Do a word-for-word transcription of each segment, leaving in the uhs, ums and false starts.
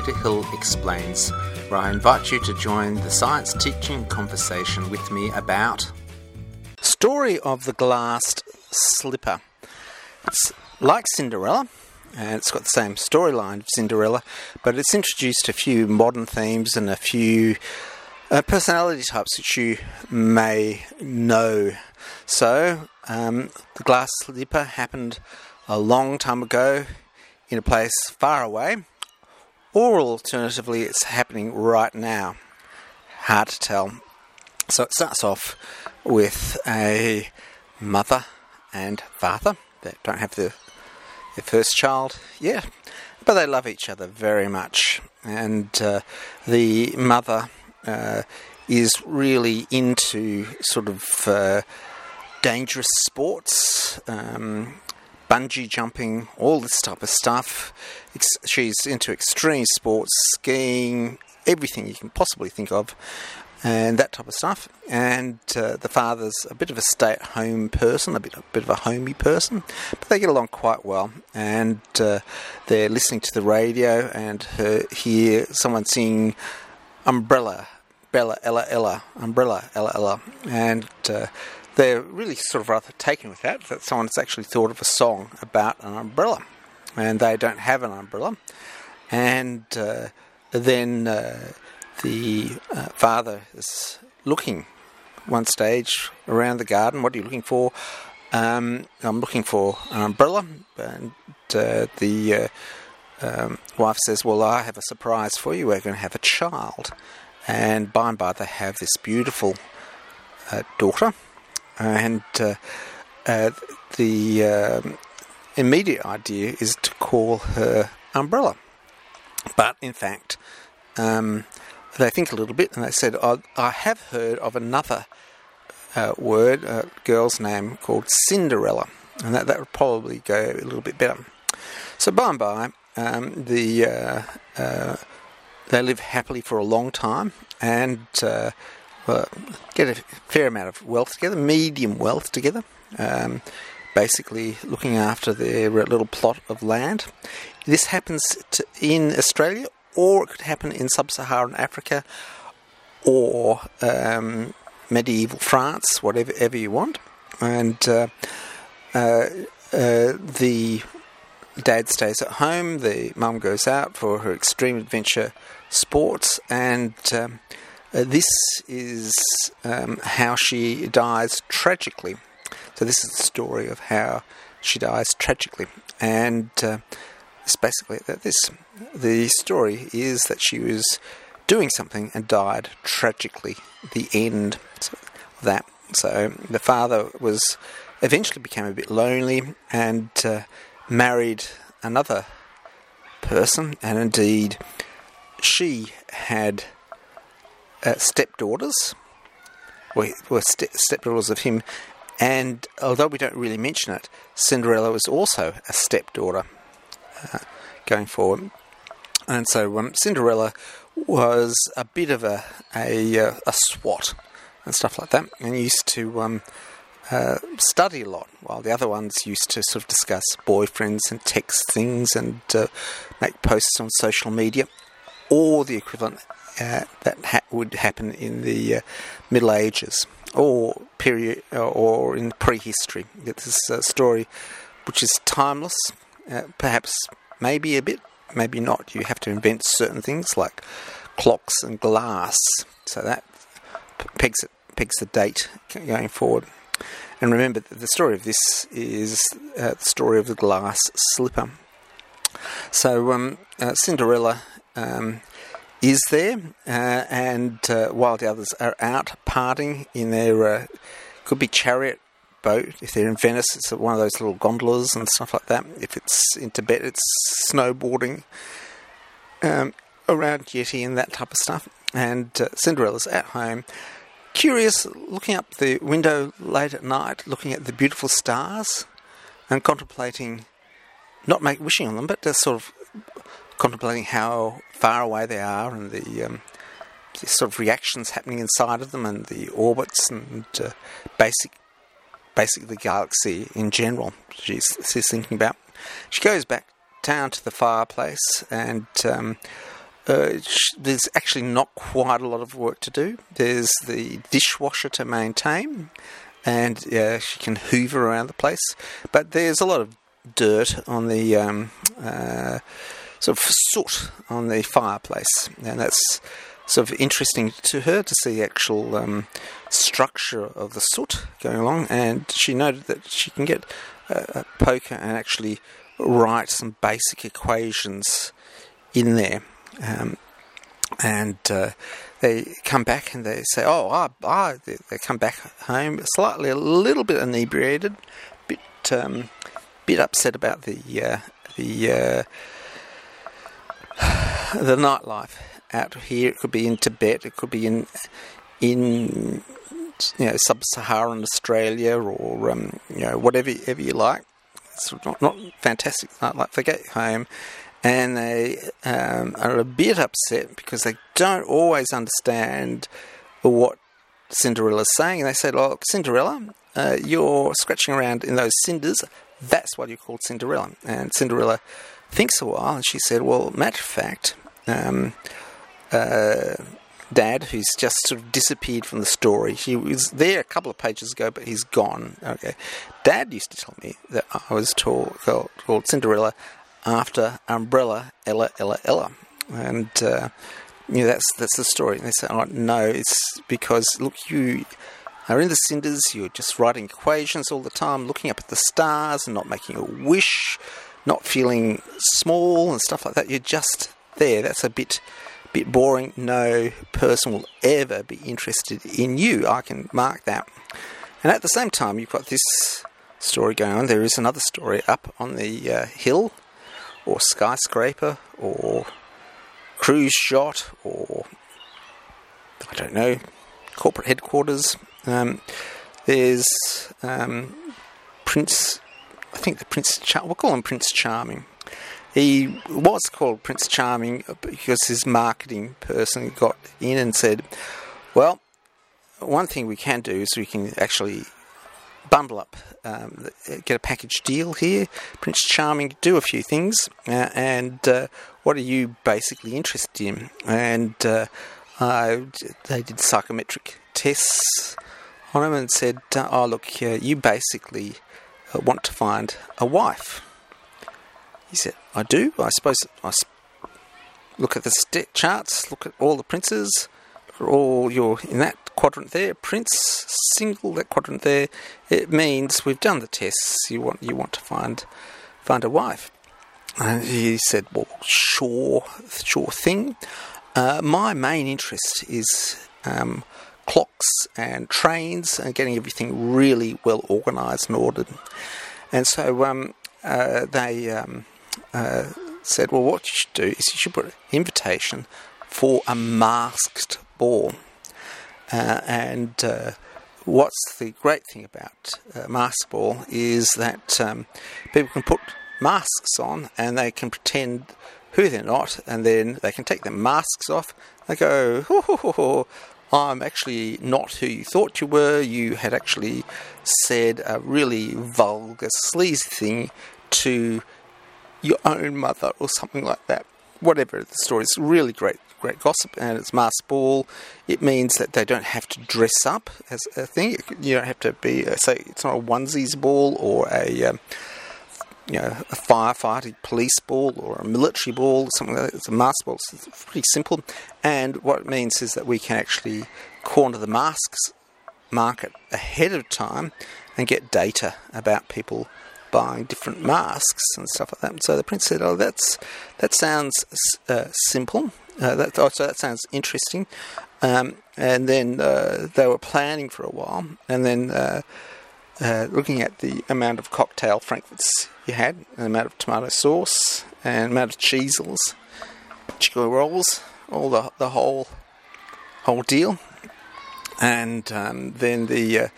Peter Hill Explains, where I invite you to join the science teaching conversation with me about Story of the Glass Slipper. It's like Cinderella, and it's got the same storyline of Cinderella, but it's introduced a few modern themes and a few uh, personality types which you may know. So, um, the glass slipper happened a long time ago in a place far away, or alternatively it's happening right now. Hard to tell. So it starts off with a mother and father that don't have their, their first child yet, but they love each other very much. And uh, the mother uh, is really into sort of uh, dangerous sports, um, bungee jumping, all this type of stuff. She's into extreme sports, skiing, everything you can possibly think of, and that type of stuff. And uh, the father's a bit of a stay-at-home person, a bit, a bit of a homey person, but they get along quite well. And uh, they're listening to the radio and her, hear someone sing Umbrella, Bella, Ella, Ella, Umbrella, Ella, Ella. And uh, they're really sort of rather taken with that, that someone's actually thought of a song about an umbrella. And they don't have an umbrella. And uh, then uh, the uh, father is looking one stage around the garden. What are you looking for? Um, I'm looking for an umbrella. And uh, the uh, um, wife says, well, I have a surprise for you. We're going to have a child. And by and by they have this beautiful uh, daughter. And uh, uh, the um, immediate idea is to call her Umbrella. But in fact, um, they think a little bit and they said, oh, I have heard of another uh, word, a girl's name called Cinderella. And that, that would probably go a little bit better. So by and by, um, the uh, uh, they live happily for a long time and uh, well, get a fair amount of wealth together, medium wealth together, um, basically looking after their little plot of land. This happens to, in Australia, or it could happen in sub-Saharan Africa, or um, medieval France, whatever ever you want. And uh, uh, uh, the dad stays at home, the mum goes out for her extreme adventure sports, and um, Uh, this is um, how she dies tragically. So this is the story of how she dies tragically. And uh, it's basically that this. The story is that she was doing something and died tragically. The end of that. So the father was eventually became a bit lonely and uh, married another person. And indeed, she had Uh, stepdaughters, were, were ste- stepdaughters of him, and although we don't really mention it, Cinderella was also a stepdaughter uh, going forward. And so um, Cinderella was a bit of a a, uh, a swot and stuff like that, and used to um, uh, study a lot, while the other ones used to sort of discuss boyfriends and text things and uh, make posts on social media, or the equivalent Uh, that ha- would happen in the uh, Middle Ages or period uh, or in prehistory. This is a story which is timeless, uh, perhaps maybe a bit, maybe not. You have to invent certain things like clocks and glass, so that pegs it, pegs the date going forward. And remember that the story of this is uh, the story of the glass slipper. So um, uh, Cinderella Um, is there, uh, and uh, while the others are out partying in their, uh, could be chariot boat. If they're in Venice, it's one of those little gondolas and stuff like that. If it's in Tibet, it's snowboarding um, around Yeti and that type of stuff. And uh, Cinderella's at home, curious, looking up the window late at night, looking at the beautiful stars and contemplating, not make wishing on them, but just sort of contemplating how far away they are and the, um, the sort of reactions happening inside of them and the orbits and uh, basic, basically the galaxy in general she's, she's thinking about. She goes back down to the fireplace and um, uh, sh- there's actually not quite a lot of work to do. There's the dishwasher to maintain, and uh, she can hoover around the place. But there's a lot of dirt on the um, uh, sort of soot on the fireplace, and that's sort of interesting to her to see the actual um, structure of the soot going along. And she noted that she can get a, a poker and actually write some basic equations in there. Um, and uh, they come back and they say, oh, ah, ah, they, they come back home slightly, a little bit inebriated, bit, um, bit upset about the uh, the uh, the nightlife out here. It could be in Tibet, it could be in in you know sub-Saharan Australia, or um, you know whatever, whatever you like. It's not, not fantastic nightlife. They get home and they um, are a bit upset because they don't always understand what Cinderella's saying. And they say, "Look, Cinderella, uh, you're scratching around in those cinders. That's why you're called Cinderella." And Cinderella thinks a while, and she said, "Well, matter of fact, um, uh, Dad, who's just sort of disappeared from the story. He was there a couple of pages ago, but he's gone. Okay, Dad used to tell me that I was tall, called, called Cinderella after Umbrella Ella Ella Ella, and uh, you know that's that's the story." And they say, "Oh no, it's because look, you are in the cinders. You're just writing equations all the time, looking up at the stars, and not making a wish, not feeling small and stuff like that. You're just there. That's a bit." bit boring. No person will ever be interested in you. I can mark that." And at the same time, you've got this story going on. There is another story up on the uh, hill, or skyscraper, or cruise yacht, or I don't know, corporate headquarters. Um, there's um, Prince, I think the Prince, Char- we'll call him Prince Charming. He was called Prince Charming because his marketing person got in and said, well, one thing we can do is we can actually bundle up, um, get a package deal here. Prince Charming, do a few things, uh, and uh, what are you basically interested in? And uh, uh, they did psychometric tests on him and said, uh, oh, look, uh, you basically uh, want to find a wife. He said, I do. I suppose I sp- look at the st- charts, look at all the princes, look at all your, in that quadrant there, prince, single, that quadrant there. It means we've done the tests. You want you want to find find a wife. And he said, well, sure, sure thing. Uh, my main interest is um, clocks and trains and getting everything really well organised and ordered. And so um, uh, they... Um, Uh, said, well, what you should do is you should put an invitation for a masked ball. Uh, and uh, what's the great thing about uh, masked ball is that um, people can put masks on and they can pretend who they're not, and then they can take their masks off. They go, ho, ho, ho, ho, I'm actually not who you thought you were. You had actually said a really vulgar, sleazy thing to your own mother or something like that. Whatever the story is, really great great gossip, and it's masked ball. It means that they don't have to dress up as a thing. You don't have to be, uh, say, it's not a onesies ball or a um, you know a firefighting police ball or a military ball, something like that. It's a masked ball. So it's pretty simple, and what it means is that we can actually corner the masks market ahead of time and get data about people buying different masks and stuff like that. And so the prince said, "Oh, that's that sounds uh, simple. Uh, that oh, so that sounds interesting." Um, and then uh, they were planning for a while, and then uh, uh, looking at the amount of cocktail frankfurts you had, the amount of tomato sauce, and amount of cheesels, chicken rolls, all the the whole whole deal. And um, then the uh,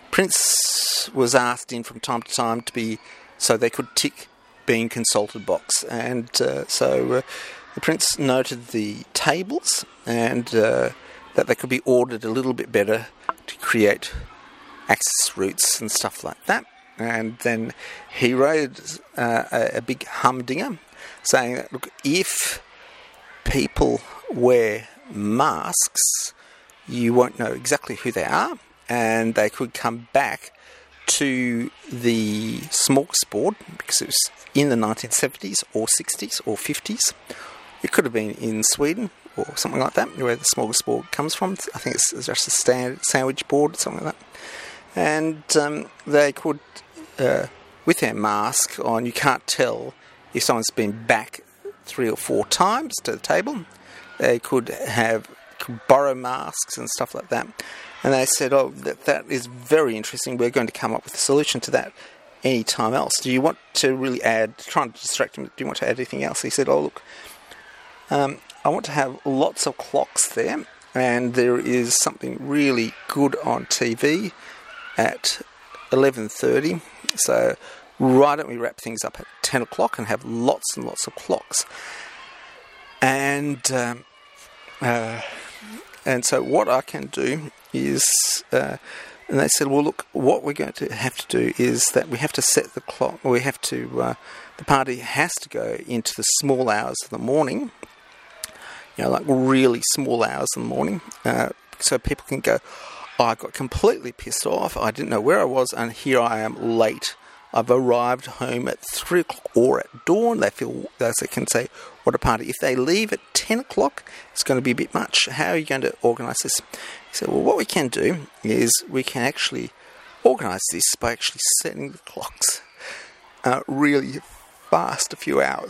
Prince was asked in from time to time to be, so they could tick being consulted box, and uh, so uh, the Prince noted the tables and uh, that they could be ordered a little bit better to create access routes and stuff like that. And then he wrote uh, a, a big humdinger saying that, look, if people wear masks, you won't know exactly who they are, and they could come back to the smorgasbord because it was in the nineteen seventies or sixties or fifties. It could have been in Sweden or something like that, where the smorgasbord comes from. I think it's just a standard sandwich board or something like that. And um, they could, uh, with their mask on, you can't tell if someone's been back three or four times to the table. They could have could borrow masks and stuff like that. And they said, oh, that, that is very interesting. We're going to come up with a solution to that any time else. Do you want to really add, trying to distract him, do you want to add anything else? He said, oh, look, um, I want to have lots of clocks there, and there is something really good on T V at eleven thirty. So why don't we wrap things up at ten o'clock and have lots and lots of clocks? And um, uh, and so what I can do is, uh, and they said, well, look, what we're going to have to do is that we have to set the clock, we have to, uh, the party has to go into the small hours of the morning, you know, like really small hours in the morning, uh, so people can go, oh, I got completely pissed off, I didn't know where I was, and here I am late. I've arrived home at three o'clock or at dawn. They feel, as they can say, what a party. If they leave at ten o'clock, it's going to be a bit much. How are you going to organise this? He said, well, what we can do is we can actually organise this by actually setting the clocks uh, really fast, a few hours.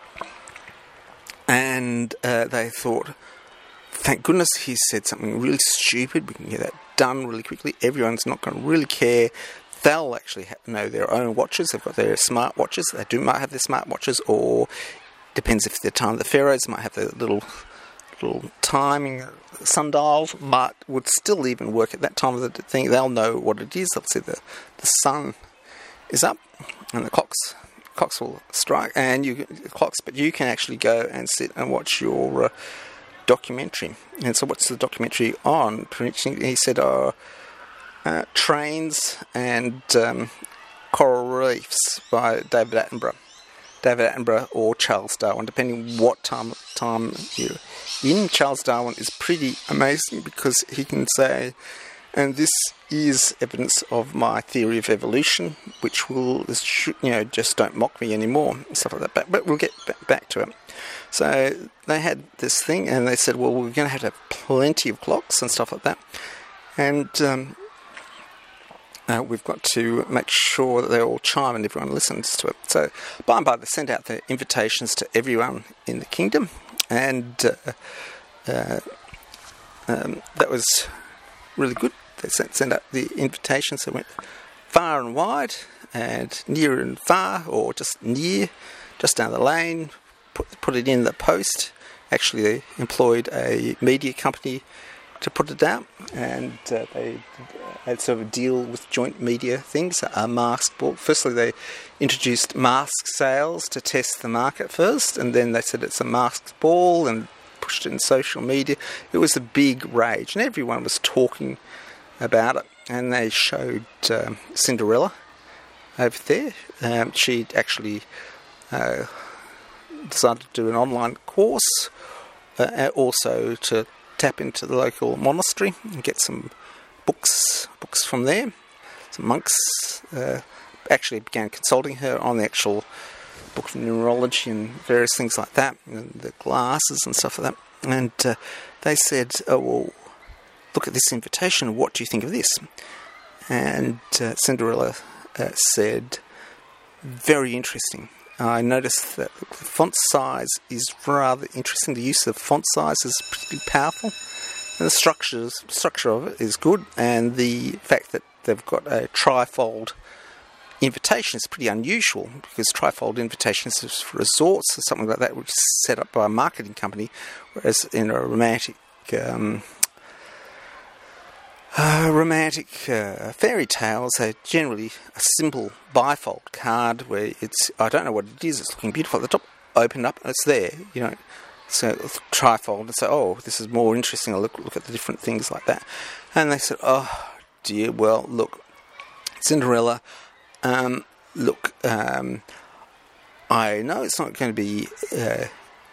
And uh, they thought, thank goodness he said something really stupid. We can get that done really quickly. Everyone's not going to really care. They'll actually have, know their own watches. They've got their smart watches. They do might have their smart watches, or depends if they're time of the pharaohs, might have their little little timing sundials, but would still even work at that time of the thing. They'll know what it is. They'll see the the sun is up and the clocks clocks will strike, and you clocks. But you can actually go and sit and watch your uh, documentary. And so, what's the documentary on? He said, "Oh." Uh, Trains and um, Coral Reefs by David Attenborough. David Attenborough or Charles Darwin, depending what time time you're in. Charles Darwin is pretty amazing because he can say, and this is evidence of my theory of evolution, which will, you know, just don't mock me anymore, and stuff like that. But, but we'll get back to it. So they had this thing, and they said, well, we're going to have to have plenty of clocks and stuff like that. And um, Uh, we've got to make sure that they all chime and everyone listens to it. So by and by they sent out the invitations to everyone in the kingdom, and uh, uh, um, that was really good. They sent, sent out the invitations that went far and wide and near and far, or just near, just down the lane, put, put it in the post. Actually, they employed a media company to put it out, and uh, they had sort of a deal with joint media things, a mask ball. Firstly, they introduced mask sales to test the market first, and then they said it's a mask ball and pushed it in social media. It was a big rage, and everyone was talking about it. And they showed um, Cinderella over there. Um, she'd actually uh, decided to do an online course, uh, also to tap into the local monastery and get some books books from there. Some monks uh, actually began consulting her on the actual book of numerology and various things like that, and the glasses and stuff like that. And uh, they said, oh, well, look at this invitation, what do you think of this? And uh, Cinderella uh, said, very interesting. I noticed that the font size is rather interesting. The use of font size is pretty powerful. And the structures, structure of it is good. And the fact that they've got a trifold invitation is pretty unusual, because trifold invitations is for resorts or something like that, which is set up by a marketing company, whereas in a romantic um, uh, romantic uh, fairy tales, they're generally a simple bifold card where it's, I don't know what it is, it's looking beautiful at the top, open up and it's there, you know. So trifold and say, oh, this is more interesting. I'll look look at the different things like that. And they said, oh dear, well, look, Cinderella, um, look, um, I know it's not going to be uh,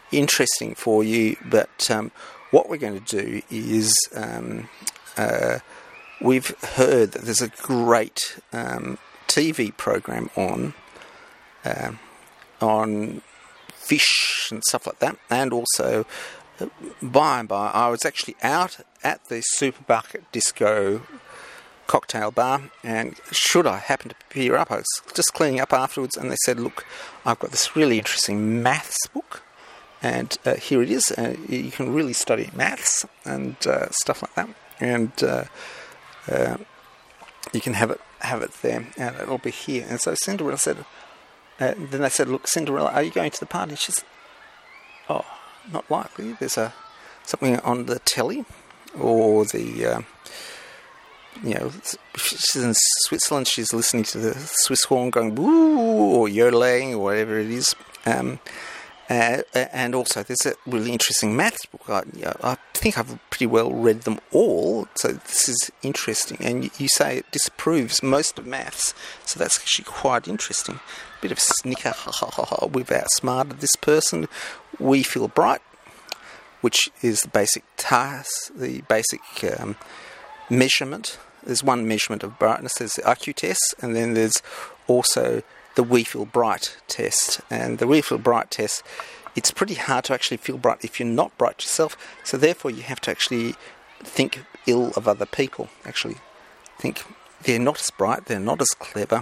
interesting for you. But um, what we're going to do is um, uh, we've heard that there's a great um, T V program on uh, on fish and stuff like that, and also uh, by and by I was actually out at the Supermarket Disco cocktail bar, and should I happen to peer up, I was just cleaning up afterwards, and they said, look, I've got this really interesting maths book, and uh, here it is, and uh, you can really study maths and uh, stuff like that, and uh, uh, you can have it have it there, and it'll be here. And so Cinderella said, uh, then they said, look, Cinderella, are you going to the party? She said, oh, not likely, there's a something on the telly, or the uh, you know, she's in Switzerland, she's listening to the Swiss horn going woo, or yodeling, or whatever it is. Um, uh, and also, there's a really interesting maths book. I, I think I've pretty well read them all, so this is interesting. And you, you say it disproves most of maths, so that's actually quite interesting. Bit of a snicker, ha ha ha ha, we've outsmarted this person. We feel bright, which is the basic task, the basic um, measurement. There's one measurement of brightness, there's the I Q test, and then there's also the We Feel Bright test. And the We Feel Bright test, it's pretty hard to actually feel bright if you're not bright yourself, so therefore you have to actually think ill of other people. Actually think they're not as bright, they're not as clever,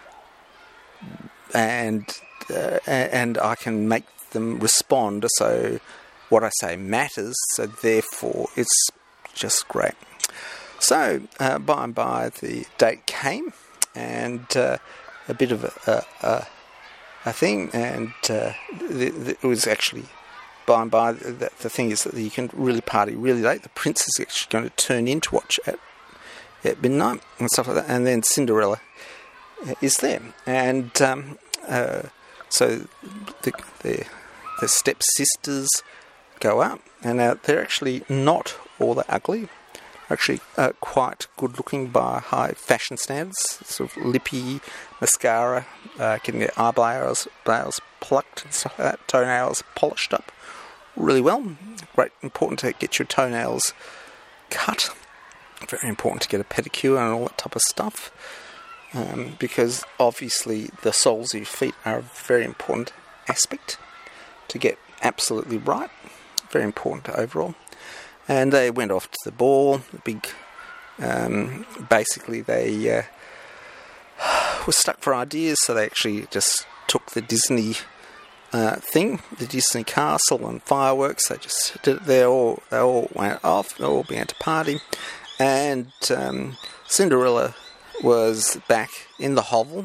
and uh, and I can make them respond, so what I say matters, so therefore it's just great. So, uh, by and by, the date came, and uh, a bit of a, a, a thing, and uh, the, the, it was actually, by and by, the, the thing is that you can really party really late. The prince is actually going to turn in to watch at, at midnight, and stuff like that, and then Cinderella is there. And um, uh, so the, the, the step-sisters go up, and uh, they're actually not all that ugly. Actually uh, quite good looking by high fashion standards, sort of lippy, mascara, uh, getting their eyebrows brows plucked and stuff like that, toenails polished up really well. Great, important to get your toenails cut, very important to get a pedicure and all that type of stuff, um, because obviously the soles of your feet are a very important aspect to get absolutely right, very important overall. And they went off to the ball, the big, um, basically they uh, were stuck for ideas, so they actually just took the Disney uh, thing, the Disney castle and fireworks, they just did it there, all, they all went off, they all began to party, and um, Cinderella was back in the hovel,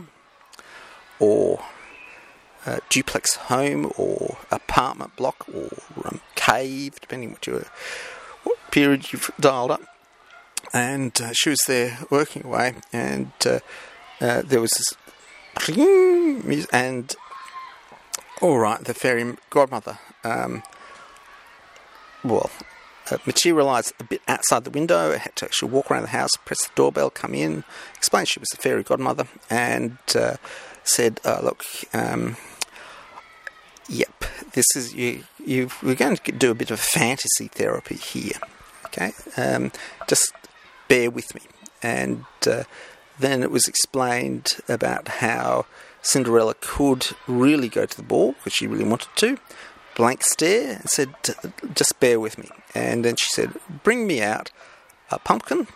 or uh, duplex home, or apartment block, or um, cave, depending what you were, what period you've dialed up, and uh, she was there working away, and uh, uh, there was this, and all right, the fairy godmother, um, well, uh, materialised a bit outside the window. I had to actually walk around the house, press the doorbell, come in, explain she was the fairy godmother, and uh, said, uh, "Look, um, yep, this is you. You we're going to do a bit of fantasy therapy here, okay? Um, just bear with me." And uh, then it was explained about how Cinderella could really go to the ball because she really wanted to. Blank stare, and said, "Just bear with me." And then she said, "Bring me out a pumpkin,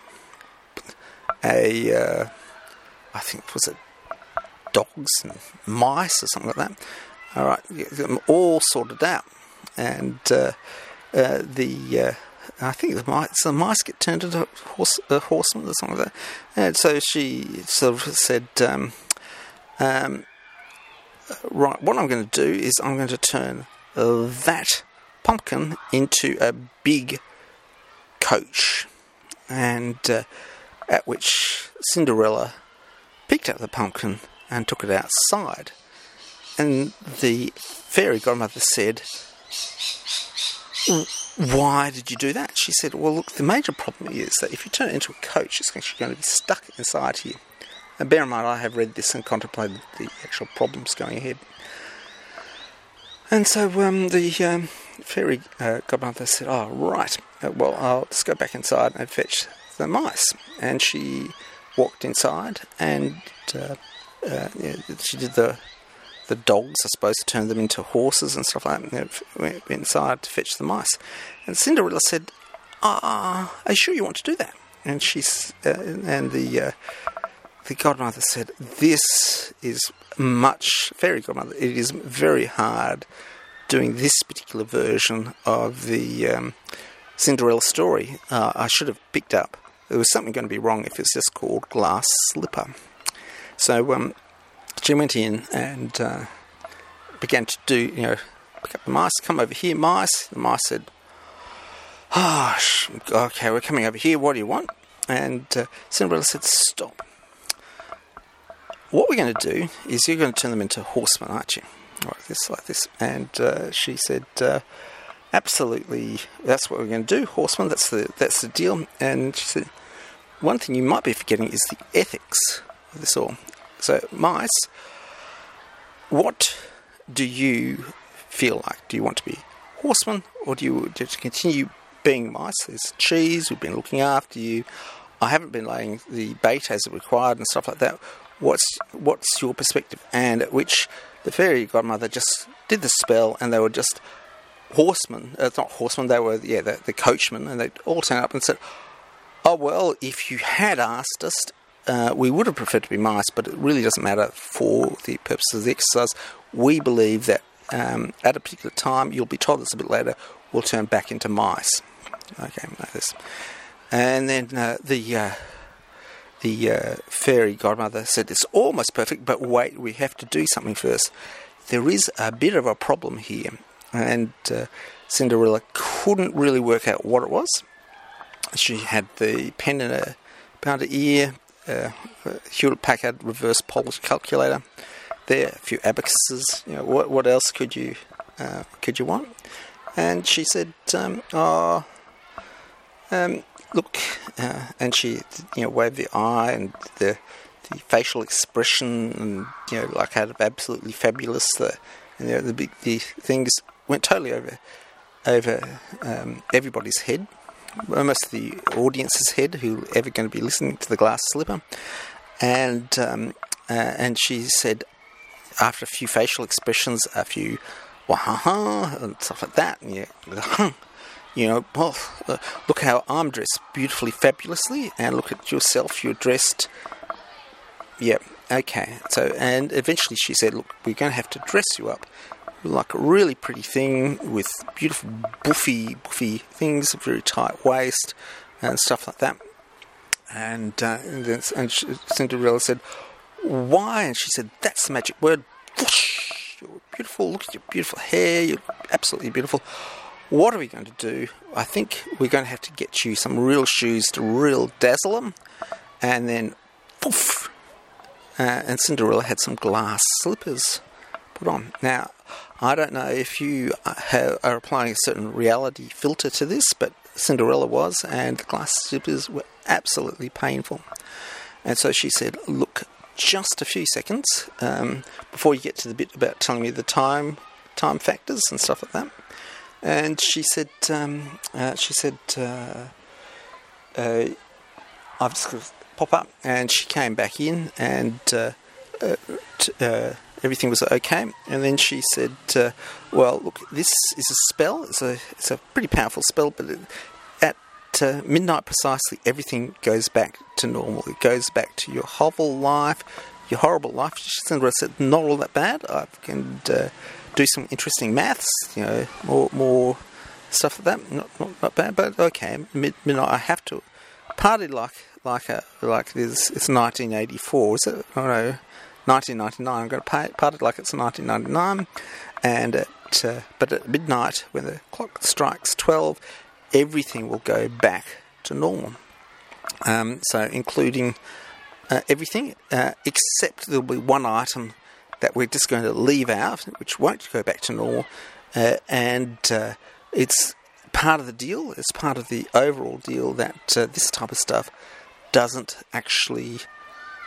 a uh, I think was it dogs and mice or something like that. All right, get them all sorted out." And uh, uh, the uh, I think the mice, the mice get turned into horse, uh, horsemen or something like that. And so she sort of said, um, um, "Right, what I'm going to do is I'm going to turn that pumpkin into a big coach." And uh, at which Cinderella picked up the pumpkin and took it outside. And the fairy godmother said, "Why did you do that?" She said, "Well, look, the major problem is that if you turn it into a coach, it's actually going to be stuck inside here." And bear in mind, I have read this and contemplated the actual problems going ahead. And so um, the um, fairy uh, godmother said, oh, right, uh, well, I'll just go back inside and fetch the mice. And she walked inside and uh, uh, yeah, she did the the dogs, I suppose, to turn them into horses and stuff like that. And went inside to fetch the mice. And Cinderella said, ah, are you sure you want to do that? And she's uh, and the uh, the godmother said, this is much, fairy godmother, it is very hard doing this particular version of the um, Cinderella story. Uh, I should have picked up. There was something going to be wrong if it's just called Glass Slipper. So um, she went in and uh, began to do, you know, pick up the mice, come over here, mice. The mice said, oh, okay, we're coming over here, what do you want? And uh, Cinderella said, stop. What we're going to do is you're going to turn them into horsemen, aren't you? Like this, like this. And uh, she said, uh, absolutely, that's what we're going to do, horsemen, that's the that's the deal. And she said, one thing you might be forgetting is the ethics of this all. So, mice, what do you feel like? Do you want to be horsemen, or do you just continue being mice? There's cheese, we've been looking after you. I haven't been laying the bait as required and stuff like that. What's what's your perspective? And at which the fairy godmother just did the spell, and they were just horsemen. Uh, it's not horsemen, they were, yeah, the, the coachmen, and they all turned up and said, oh, well, if you had asked us, uh, we would have preferred to be mice, but it really doesn't matter for the purposes of the exercise. We believe that um, at a particular time, you'll be told this a bit later, we'll turn back into mice. Okay, like this. And then uh, the... Uh, The uh, fairy godmother said, it's almost perfect, but wait, we have to do something first. There is a bit of a problem here. And uh, Cinderella couldn't really work out what it was. She had the pen in her, behind her ear, uh, Hewlett-Packard reverse Polish calculator there, a few abacuses. You know, what what else could you uh, could you want? And she said, um, oh... Um, Look, uh, and she, you know, waved the eye and the the facial expression, and you know, like had absolutely fabulous. The you know, the big the things went totally over over um, everybody's head, almost the audience's head, who are ever going to be listening to the Glass Slipper, and um, uh, and she said, after a few facial expressions, a few wah-ha-ha and stuff like that, and yeah. You know, well, uh, look how I'm dressed beautifully, fabulously, and look at yourself, you're dressed, yeah, okay. So, and eventually she said, look, we're going to have to dress you up like a really pretty thing with beautiful buffy, buffy things, very tight waist, and stuff like that. And, uh, and, then, and Cinderella said, why? And she said, that's the magic word, whoosh, you're beautiful, look at your beautiful hair, you're absolutely beautiful. What are we going to do? I think we're going to have to get you some real shoes to real dazzle them. And then, poof! Uh, and Cinderella had some glass slippers put on. Now, I don't know if you have, are applying a certain reality filter to this, but Cinderella was, and the glass slippers were absolutely painful. And so she said, look, just a few seconds um, before you get to the bit about telling me the time, time factors and stuff like that. And she said, um, uh, she said, uh, uh, I've just got to pop up. And she came back in, and uh, uh, t- uh, everything was okay. And then she said, uh, well, look, this is a spell. It's a it's a pretty powerful spell, but it, at uh, midnight precisely, everything goes back to normal. It goes back to your horrible life, your horrible life. She said, not all that bad. I can... Uh, do some interesting maths, you know, more more stuff like that. Not not, not bad, but okay. Mid, midnight, I have to party like like a like this. It's nineteen eighty-four, is it? I don't know, nineteen ninety-nine. I'm going to pay, party like it's nineteen ninety-nine, and at uh, but at midnight, when the clock strikes twelve, everything will go back to normal. Um, so including uh, everything uh, except there'll be one item that we're just going to leave out, which won't go back to normal, uh, and uh, it's part of the deal, it's part of the overall deal that uh, this type of stuff doesn't actually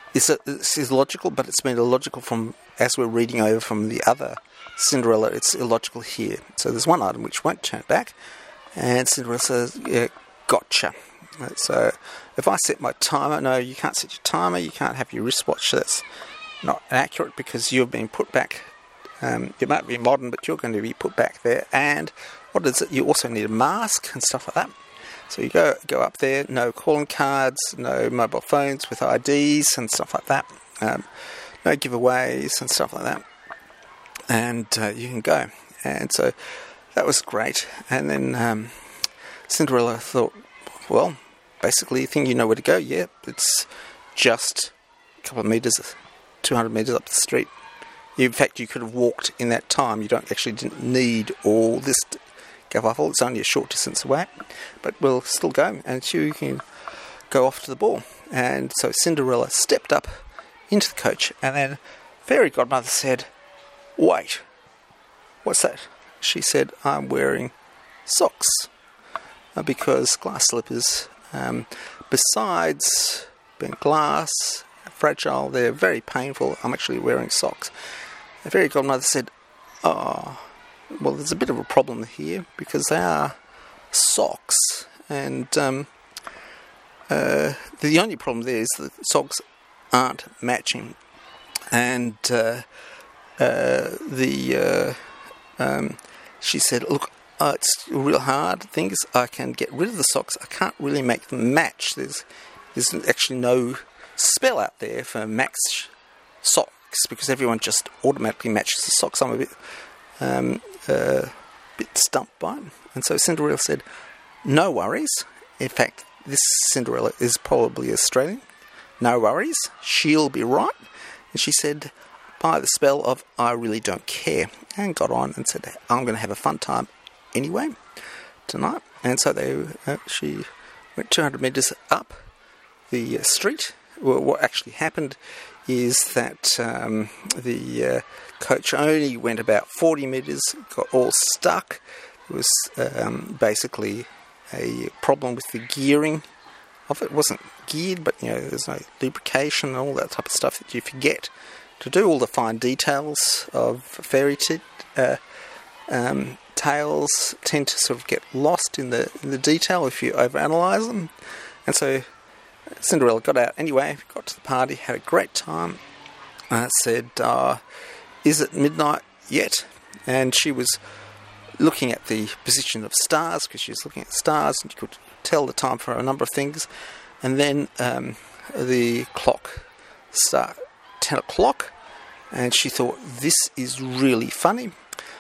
It's, a, it's illogical, but it's been illogical from, as we're reading over from the other Cinderella, it's illogical here. So there's one item which won't turn back, and Cinderella says, yeah, gotcha. So if I set my timer, no, you can't set your timer, you can't have your wristwatch, that's not accurate because you've been put back. Um, it might be modern, but you're going to be put back there. And what is it? You also need a mask and stuff like that. So you go go up there, no calling cards, no mobile phones with I Ds and stuff like that, um, no giveaways and stuff like that, and uh, you can go. And so that was great. And then um, Cinderella thought, well, basically, you think you know where to go? Yeah, it's just a couple of metres, two hundred metres up the street. In fact, you could have walked in that time. You don't actually didn't need all this kerfuffle. It's only a short distance away, but we'll still go, and you can go off to the ball. And so Cinderella stepped up into the coach, and then Fairy Godmother said, wait, what's that? She said, I'm wearing socks, uh, because glass slippers, um, besides being glass, fragile, they're very painful. I'm actually wearing socks. The Fairy Godmother said, oh, well, there's a bit of a problem here because they are socks, and um, uh, the only problem there is that the socks aren't matching, and uh, uh, the uh, um, she said, look, uh, it's real hard. The thing is, I can get rid of the socks. I can't really make them match. There's there's actually no spell out there for match socks because everyone just automatically matches the socks. I'm a bit Um, uh, bit stumped by it. And so Cinderella said, no worries. In fact, this Cinderella is probably Australian. No worries, she'll be right. And she said, by the spell of I really don't care, and got on and said, I'm going to have a fun time anyway tonight. And so they, uh, she went two hundred metres up the uh, street. Well, what actually happened is that um, the uh, coach only went about forty metres, got all stuck. It was um, basically a problem with the gearing of it. It wasn't geared, but you know, there's no lubrication and all that type of stuff that you forget to do. All the fine details of fairy t- uh, um, tales tend to sort of get lost in the in the detail if you overanalyze them. And so Cinderella got out anyway, got to the party, had a great time. Uh, said, uh, is it midnight yet? And she was looking at the position of stars, because she was looking at stars, and you could tell the time for a number of things. And then um, the clock started ten o'clock, and she thought, this is really funny.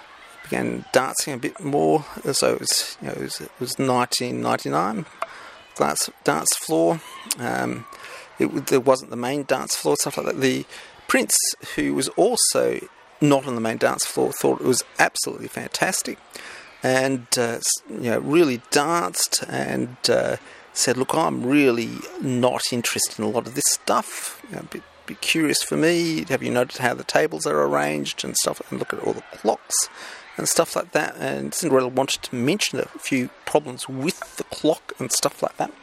Began dancing a bit more, so it was, you know, it was, it was nineteen ninety-nine. Glass dance floor. Um, it, there wasn't the main dance floor, stuff like that. The prince, who was also not on the main dance floor, thought it was absolutely fantastic, and uh, you know, really danced and uh, said, "Look, I'm really not interested in a lot of this stuff. You know, a bit, bit curious for me. Have you noticed how the tables are arranged and stuff? And look at all the clocks." And stuff like that, and Cinderella wanted to mention a few problems with the clock and stuff like that.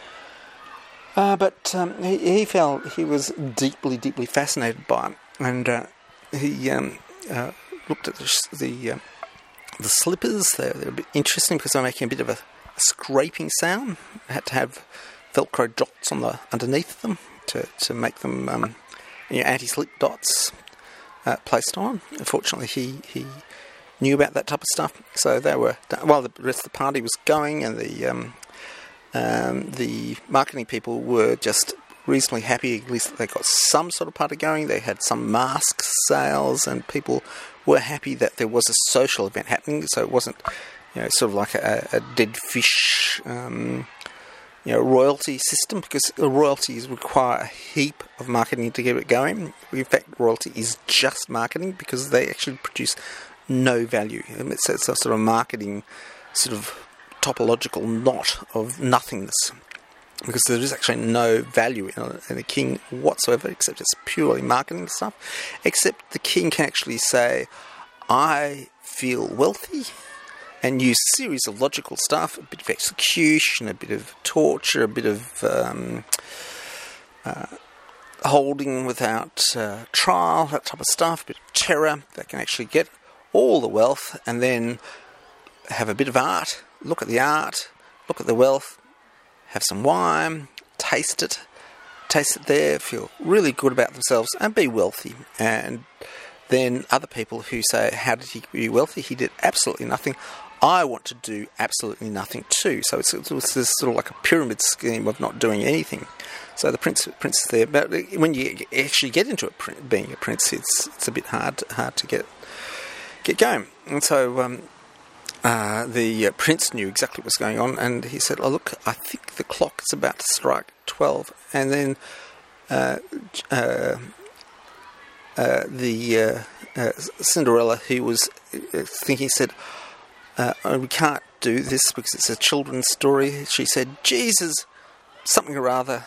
Uh, but um, he, he felt he was deeply, deeply fascinated by it, and uh, he um, uh, looked at the the, uh, the slippers. They're, they're a bit interesting because they're making a bit of a, a scraping sound. I had to have Velcro dots on the underneath them to to make them um, you know, anti-slip dots uh, placed on. Unfortunately, he he. knew about that type of stuff, so they were while the rest of the party was going, and the um, um, the marketing people were just reasonably happy. At least they got some sort of party going. They had some mask sales, and people were happy that there was a social event happening. So it wasn't, you know, sort of like a, a dead fish, um, you know, royalty system, because royalties require a heap of marketing to get it going. In fact, royalty is just marketing because they actually produce no value. It's a sort of marketing sort of topological knot of nothingness, because there is actually no value in a, in a king whatsoever, except it's purely marketing stuff. Except the king can actually say, I feel wealthy, and use a series of logical stuff, a bit of execution, a bit of torture, a bit of um, uh, holding without uh, trial, that type of stuff, a bit of terror. They can actually get all the wealth and then have a bit of art, look at the art, look at the wealth, have some wine, taste it, taste it there, feel really good about themselves and be wealthy. And then other people who say, how did he be wealthy? He did absolutely nothing. I want to do absolutely nothing too. So it's, it's this sort of like a pyramid scheme of not doing anything. So the prince, prince is there. But when you actually get into it, being a prince, it's it's a bit hard hard to get get going. And so um, uh, the uh, prince knew exactly what was going on, and he said, "Oh look, I think the clock is about to strike twelve." And then uh, uh, uh, the uh, uh, Cinderella, who was thinking, said, Uh, we can't do this because it's a children's story. She said, Jesus, something or other.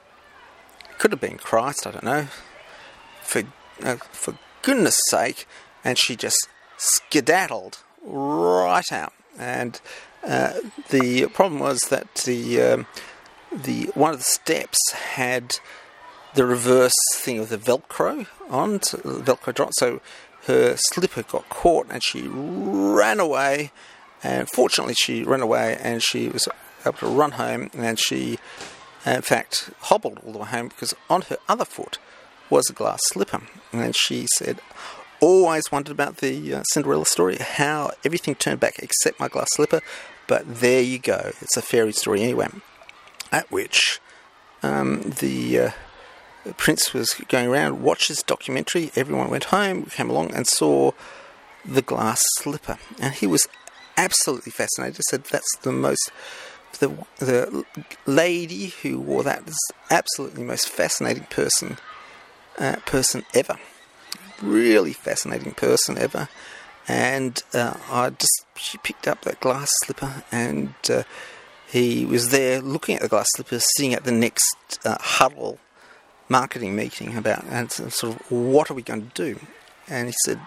It could have been Christ, I don't know. For uh, for goodness sake. And she just skedaddled right out. And uh, the problem was that the um, the one of the steps had the reverse thing of the Velcro on, so the Velcro drop. So her slipper got caught and she ran away, and fortunately she ran away and she was able to run home, and she in fact hobbled all the way home because on her other foot was a glass slipper. And she said, always wondered about the uh, Cinderella story, how everything turned back except my glass slipper, but there you go, it's a fairy story anyway. At which um, the uh, The prince was going around, watched this documentary, everyone went home, came along and saw the glass slipper. And he was absolutely fascinated. He said, that's the most, the the lady who wore that is absolutely the most fascinating person, uh, person ever. Really fascinating person ever. And uh, I just, she picked up that glass slipper, and uh, he was there looking at the glass slipper, sitting at the next uh, huddle marketing meeting about, and sort of, what are we going to do? And he said,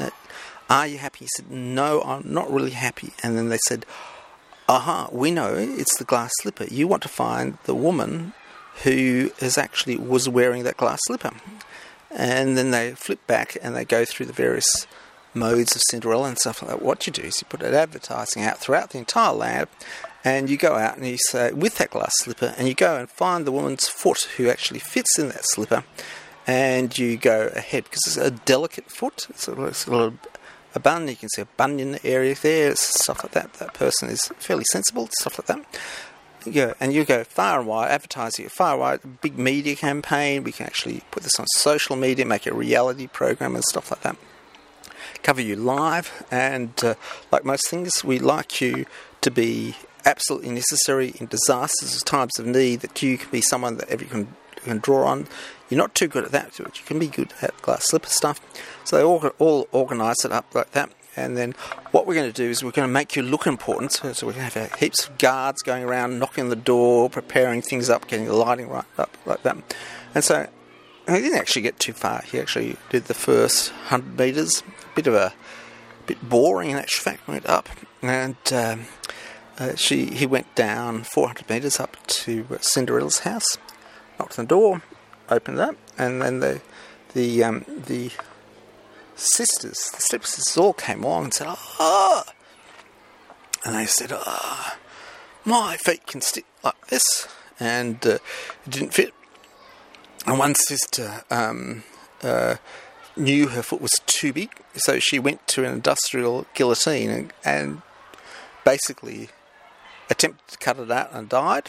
are you happy? He said, no, I'm not really happy. And then they said, aha, we know, it's the glass slipper. You want to find the woman who is actually was wearing that glass slipper. And then they flip back and they go through the various modes of Cinderella and stuff like that. What you do is you put an advertising out throughout the entire land, and you go out and you say, with that glass slipper, and you go and find the woman's foot who actually fits in that slipper, and you go ahead, because it's a delicate foot, it's a, it's a little a bun, you can see a bunion area there, stuff like that. That person is fairly sensible, stuff like that. You go, and you go far and wide, advertising far and wide, a big media campaign, we can actually put this on social media, make a reality program and stuff like that. Cover you live, and uh, like most things, we like you to be absolutely necessary in disasters, times of need, that you can be someone that everyone can, can draw on. You're not too good at that, but you can be good at glass slipper stuff. So they all, all organise it up like that. And then what we're going to do is we're going to make you look important. So, so we're going to have heaps of guards going around, knocking on the door, preparing things up, getting the lighting right up like that. And so he didn't actually get too far. He actually did the first one hundred metres. A bit of a bit boring in actual fact. Went up, and um, uh, she he went down four hundred metres up to Cinderella's house, knocked on the door, opened it up, and then the the um, the sisters, the stepsisters, all came along and said, "Ah," and they said, "Ah, my feet can stick like this," and uh, it didn't fit. And one sister um, uh, knew her foot was too big, so she went to an industrial guillotine and, and basically attempted to cut it out and died.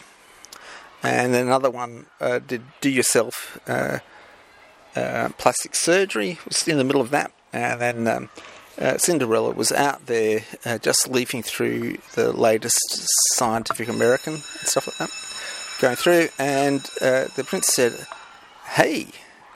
And then another one uh, did do-yourself uh, uh, plastic surgery, was in the middle of that. And then um, uh, Cinderella was out there uh, just leafing through the latest Scientific American and stuff like that, going through, and uh, the prince said, "Hey,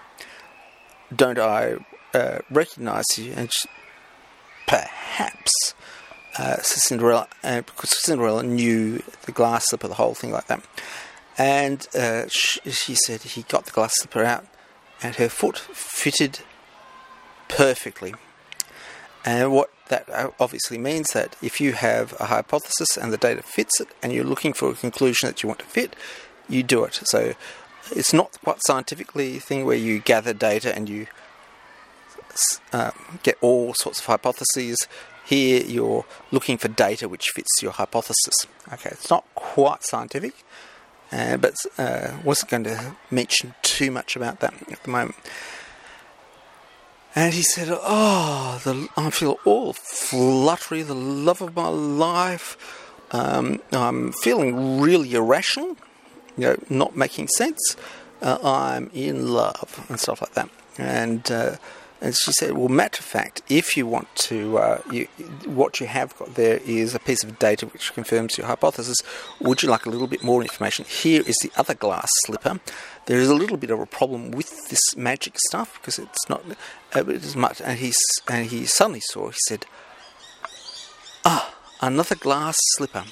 don't I uh, recognise you?" And she, perhaps uh, Cinderella, uh, because Cinderella knew the glass slipper, the whole thing like that. And uh, she, she said he got the glass slipper out, and her foot fitted perfectly. And what that obviously means that if you have a hypothesis and the data fits it, and you're looking for a conclusion that you want to fit, you do it. So it's not quite scientifically a thing where you gather data and you uh, get all sorts of hypotheses. Here you're looking for data which fits your hypothesis. Okay, it's not quite scientific, uh, but uh, wasn't going to mention too much about that at the moment. And he said, oh, the, I feel all fluttery, the love of my life. Um, I'm feeling really irrational, you know, not making sense. Uh, I'm in love and stuff like that. And uh, and she said, well, matter of fact, if you want to, uh, you, what you have got there is a piece of data which confirms your hypothesis. Would you like a little bit more information? Here is the other glass slipper. There is a little bit of a problem with this magic stuff because it's not uh, as much. And he and he suddenly saw. He said, "Ah, another glass slipper.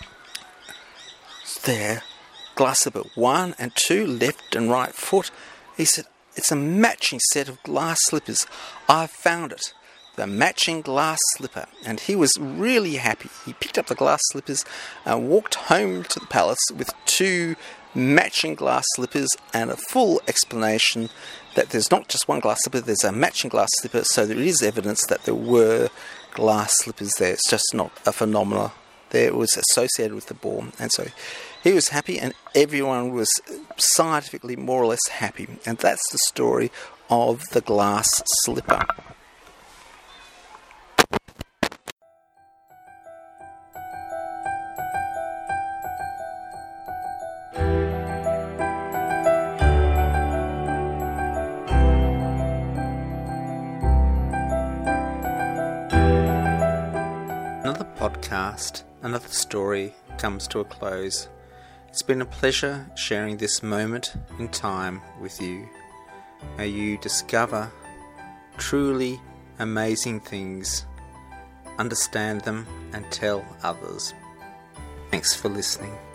There, glass slipper one and two, left and right foot." He said, "It's a matching set of glass slippers. I've found it. The matching glass slipper." And he was really happy. He picked up the glass slippers and walked home to the palace with two matching glass slippers and a full explanation that there's not just one glass slipper, there's a matching glass slipper, so there is evidence that there were glass slippers there. It's just not a phenomenon there. It was associated with the ball. And so he was happy and everyone was scientifically more or less happy. And that's the story of the glass slipper. Another podcast, another story comes to a close. It's been a pleasure sharing this moment in time with you. May you discover truly amazing things, understand them, and tell others. Thanks for listening.